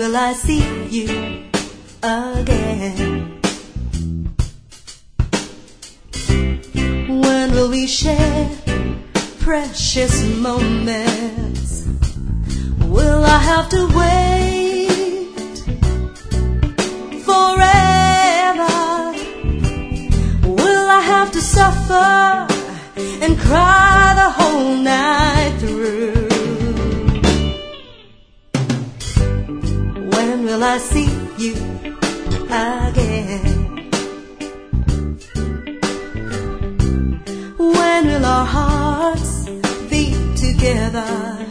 will I see you again? When will we share precious moments? Will I have to wait forever? Will I have to suffer and cry the whole night through? When will I see you again? When will our hearts beat together?